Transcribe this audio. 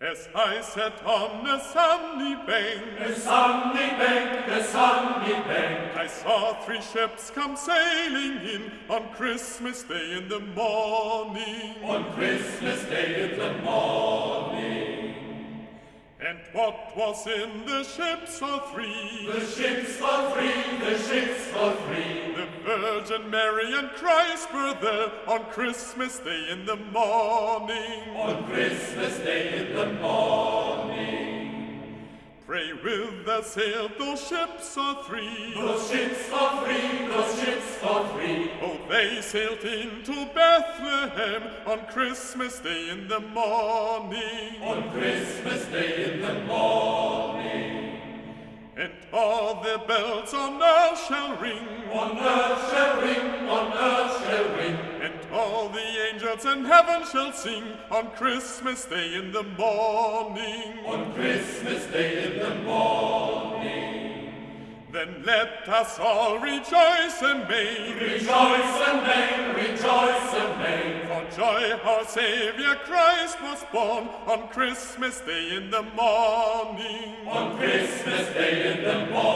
As I sat on a sunny bank, I saw three ships come sailing in on Christmas Day in the morning. And what was in the ships for three? The Virgin Mary and Christ were there on Christmas Day in the morning. Pray with us sailed those ships for three. Oh, they sailed into Bethlehem on Christmas Day in the morning. And all the bells on earth shall ring. And all the angels in heaven shall sing on Christmas Day in the morning. Then let us all rejoice and make. For joy our Savior Christ was born on Christmas Day in the morning.